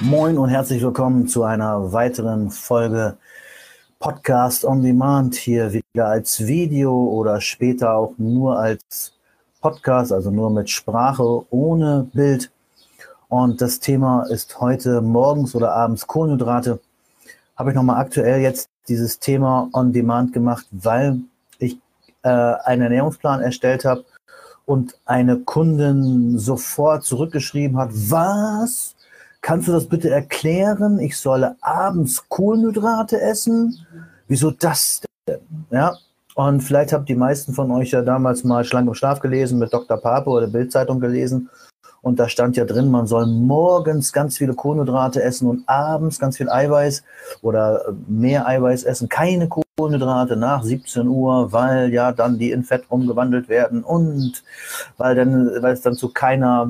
Moin und herzlich willkommen zu einer weiteren Folge Podcast on Demand, hier wieder als Video oder später auch nur als Podcast, also nur mit Sprache, ohne Bild. Und das Thema ist heute morgens oder abends Kohlenhydrate. Habe ich nochmal aktuell jetzt dieses Thema on Demand gemacht, weil ich einen Ernährungsplan erstellt habe und eine Kundin sofort zurückgeschrieben hat: Was? Kannst du das bitte erklären? Ich solle abends Kohlenhydrate essen? Wieso das denn? Ja, und vielleicht habt die meisten von euch ja damals mal Schlank im Schlaf gelesen mit Dr. Pape oder Bild-Zeitung gelesen. Und da stand ja drin, man soll morgens ganz viele Kohlenhydrate essen und abends ganz viel Eiweiß oder mehr Eiweiß essen. Keine Kohlenhydrate nach 17 Uhr, weil ja dann die in Fett umgewandelt werden und weil es dann zu keiner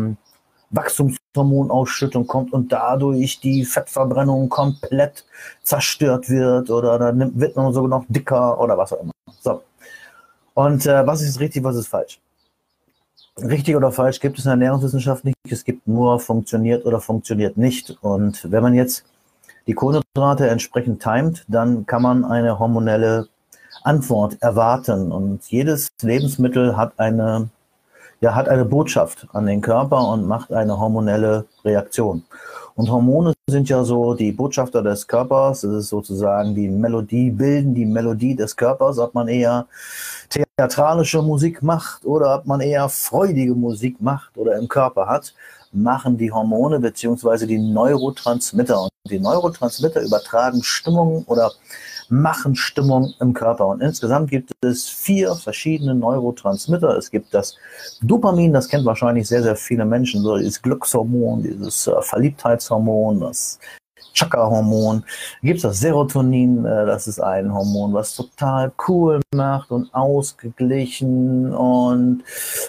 Wachstumshormonausschüttung kommt und dadurch die Fettverbrennung komplett zerstört wird oder dann wird man sogar noch dicker oder was auch immer. So. Und was ist richtig, was ist falsch? Richtig oder falsch gibt es in der Ernährungswissenschaft nicht. Es gibt nur funktioniert oder funktioniert nicht. Und wenn man jetzt die Kohlenhydrate entsprechend timet, dann kann man eine hormonelle Antwort erwarten. Und jedes Lebensmittel hat eine Botschaft an den Körper und macht eine hormonelle Reaktion. Und Hormone sind ja so die Botschafter des Körpers. Es ist sozusagen bilden die Melodie des Körpers, ob man eher theatralische Musik macht oder ob man eher freudige Musik macht oder im Körper hat, machen die Hormone bzw. die Neurotransmitter. Und die Neurotransmitter übertragen Stimmung oder machen Stimmung im Körper. Und insgesamt gibt es 4 verschiedene Neurotransmitter. Es gibt das Dopamin, das kennt wahrscheinlich sehr, sehr viele Menschen, so dieses Glückshormon, dieses Verliebtheitshormon, das Chakra-Hormon. Gibt es das Serotonin, das ist ein Hormon, was total cool macht und ausgeglichen und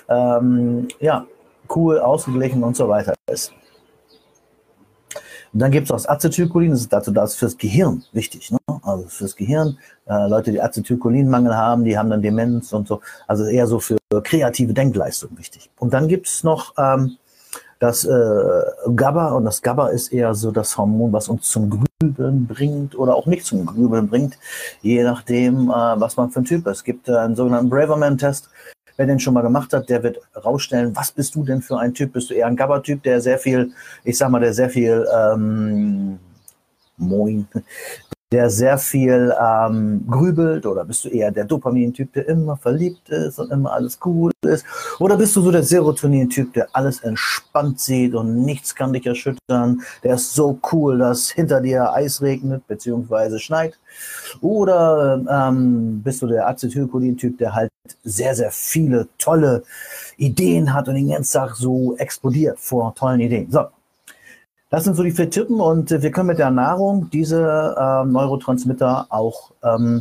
cool, ausgeglichen und so weiter ist. Und dann gibt es das Acetylcholin, das ist dazu das fürs Gehirn wichtig, ne? Also fürs Gehirn. Leute, die Acetylcholinmangel haben, die haben dann Demenz und so. Also eher so für kreative Denkleistung wichtig. Und dann gibt es noch das GABA, und das GABA ist eher so das Hormon, was uns zum Grübeln bringt oder auch nicht zum Grübeln bringt, je nachdem, was man für ein Typ ist. Es gibt einen sogenannten Braverman-Test. Wer den schon mal gemacht hat, der wird rausstellen, was bist du denn für ein Typ? Bist du eher ein GABA-Typ, der sehr viel grübelt, oder bist du eher der Dopamin-Typ, der immer verliebt ist und immer alles cool ist? Oder bist du so der Serotonin-Typ, der alles entspannt sieht und nichts kann dich erschüttern? Der ist so cool, dass hinter dir Eis regnet bzw. schneit? Oder bist du der Acetylcholin-Typ, der halt sehr, sehr viele tolle Ideen hat und den ganzen Tag so explodiert vor tollen Ideen? So. Das sind so die 4 Typen, und wir können mit der Nahrung diese Neurotransmitter auch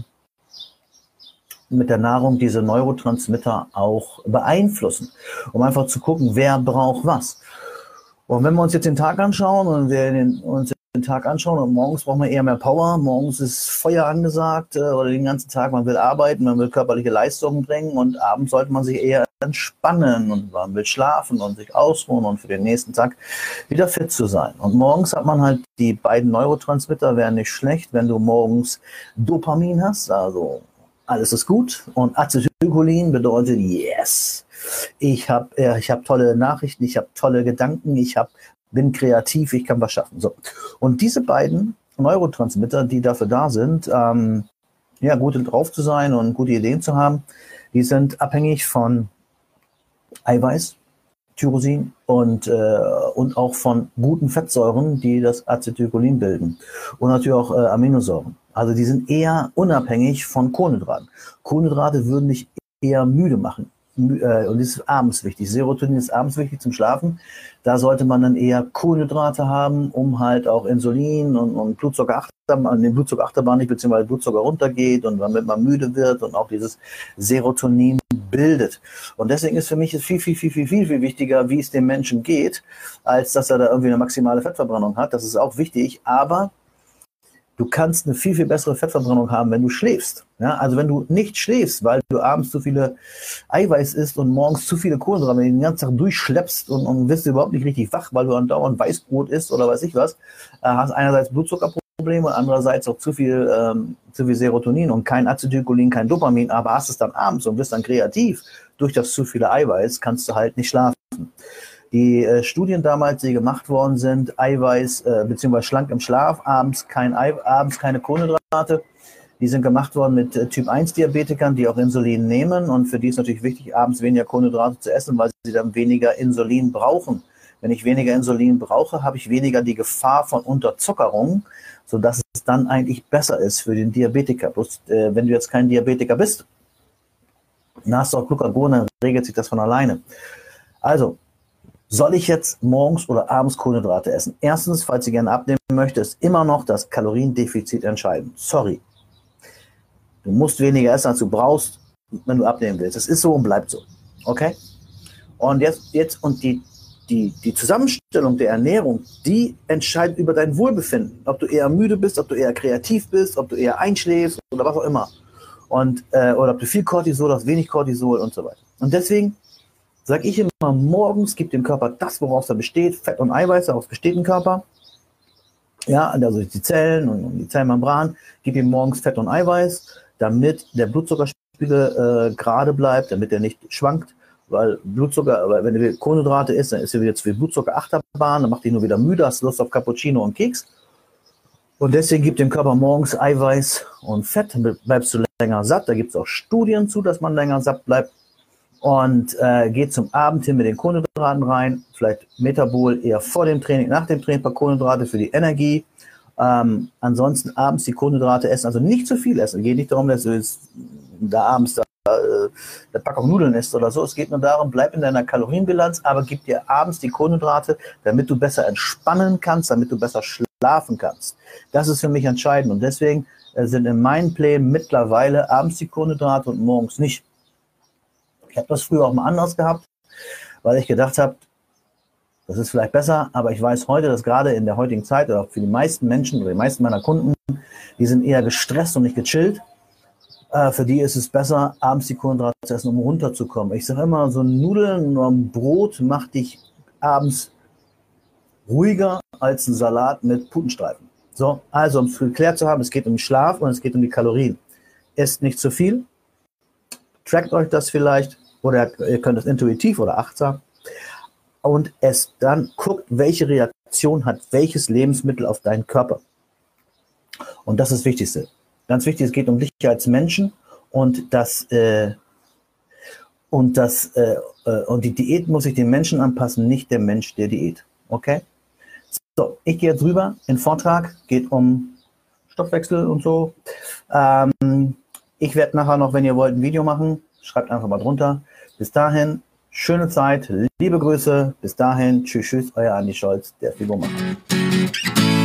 beeinflussen, um einfach zu gucken, wer braucht was. Und wenn wir uns jetzt den Tag anschauen und morgens braucht man eher mehr Power, morgens ist Feuer angesagt oder den ganzen Tag, man will arbeiten, man will körperliche Leistungen bringen, und abends sollte man sich eher entspannen und man will schlafen und sich ausruhen und für den nächsten Tag wieder fit zu sein. Und morgens hat man halt die beiden Neurotransmitter, wären nicht schlecht, wenn du morgens Dopamin hast, also alles ist gut, und Acetylcholin bedeutet yes. Ich hab tolle Nachrichten, ich habe tolle Gedanken, bin kreativ, ich kann was schaffen. So. Und diese beiden Neurotransmitter, die dafür da sind, gut drauf zu sein und gute Ideen zu haben, die sind abhängig von Eiweiß, Tyrosin und auch von guten Fettsäuren, die das Acetylcholin bilden. Und natürlich auch Aminosäuren. Also die sind eher unabhängig von Kohlenhydraten. Kohlenhydrate würden dich eher müde machen. Und das ist abends wichtig. Serotonin ist abends wichtig zum Schlafen. Da sollte man dann eher Kohlenhydrate haben, um halt auch Insulin und den Blutzuckerachterbahn nicht, beziehungsweise Blutzucker runtergeht und damit man müde wird und auch dieses Serotonin bildet. Und deswegen ist für mich viel, viel, viel, viel, viel, viel wichtiger, wie es dem Menschen geht, als dass er da irgendwie eine maximale Fettverbrennung hat. Das ist auch wichtig, aber du kannst eine viel, viel bessere Fettverbrennung haben, wenn du schläfst. Ja, also wenn du nicht schläfst, weil du abends zu viele Eiweiß isst und morgens zu viele Kohlenhydrate, wenn du den ganzen Tag durchschleppst und bist überhaupt nicht richtig wach, weil du andauernd Weißbrot isst oder weiß ich was, hast einerseits Blutzuckerprobleme und andererseits auch zu viel Serotonin und kein Acetylcholin, kein Dopamin, aber hast es dann abends und bist dann kreativ. Durch das zu viele Eiweiß kannst du halt nicht schlafen. Die Studien damals, die gemacht worden sind, Eiweiß bzw. schlank im Schlaf, abends keine Kohlenhydrate, die sind gemacht worden mit Typ-1-Diabetikern, die auch Insulin nehmen, und für die ist natürlich wichtig, abends weniger Kohlenhydrate zu essen, weil sie dann weniger Insulin brauchen. Wenn ich weniger Insulin brauche, habe ich weniger die Gefahr von Unterzuckerung, sodass es dann eigentlich besser ist für den Diabetiker. Bloß wenn du jetzt kein Diabetiker bist, dann hast du auch Glucagon, dann regelt sich das von alleine. Also, soll ich jetzt morgens oder abends Kohlenhydrate essen? Erstens, falls ihr gerne abnehmen möchtet, ist immer noch das Kaloriendefizit entscheidend. Sorry. Du musst weniger essen, als du brauchst, wenn du abnehmen willst. Das ist so und bleibt so. Okay? Und jetzt und die Zusammenstellung der Ernährung, die entscheidet über dein Wohlbefinden. Ob du eher müde bist, ob du eher kreativ bist, ob du eher einschläfst oder was auch immer. Und, oder ob du viel Cortisol hast, wenig Cortisol und so weiter. Und deswegen sage ich immer, morgens gibt dem Körper das, woraus er besteht, Fett und Eiweiß, daraus besteht ein Körper. Ja, also die Zellen und die Zellmembran, gib ihm morgens Fett und Eiweiß, damit der Blutzuckerspiegel gerade bleibt, damit er nicht schwankt, weil wenn du Kohlenhydrate isst, dann ist er jetzt wie Blutzuckerachterbahn, dann macht dich nur wieder müde, hast Lust auf Cappuccino und Keks. Und deswegen gibt dem Körper morgens Eiweiß und Fett, dann bleibst du länger satt. Da gibt es auch Studien zu, dass man länger satt bleibt. Und geht zum Abend hin mit den Kohlenhydraten rein, vielleicht Metabol eher vor dem Training, nach dem Training ein paar Kohlenhydrate für die Energie. Ansonsten abends die Kohlenhydrate essen, also nicht zu viel essen. Es geht nicht darum, dass du jetzt da abends der Packung Nudeln isst oder so. Es geht nur darum, bleib in deiner Kalorienbilanz, aber gib dir abends die Kohlenhydrate, damit du besser entspannen kannst, damit du besser schlafen kannst. Das ist für mich entscheidend und deswegen sind in meinen Plänen mittlerweile abends die Kohlenhydrate und morgens nicht. Ich habe das früher auch mal anders gehabt, weil ich gedacht habe, das ist vielleicht besser, aber ich weiß heute, dass gerade in der heutigen Zeit oder für die meisten Menschen oder die meisten meiner Kunden, die sind eher gestresst und nicht gechillt. Für die ist es besser, abends die Kohlenhydrate zu essen, um runterzukommen. Ich sage immer, so Nudeln oder ein Brot macht dich abends ruhiger als ein Salat mit Putenstreifen. So, also um es geklärt zu haben, es geht um den Schlaf und es geht um die Kalorien. Esst nicht zu viel. Trackt euch das vielleicht oder ihr könnt es intuitiv oder achtsam und es dann guckt, welche Reaktion hat welches Lebensmittel auf deinen Körper. Und das ist das Wichtigste. Ganz wichtig, es geht um dich als Menschen und die Diät muss sich dem Menschen anpassen, nicht der Mensch der Diät. Okay? So, ich gehe jetzt rüber. Ein Vortrag geht um Stoffwechsel und so. Ich werde nachher noch, wenn ihr wollt, ein Video machen. Schreibt einfach mal drunter. Bis dahin, schöne Zeit, liebe Grüße. Bis dahin, tschüss, euer Andi Scholz, der Fibomacher.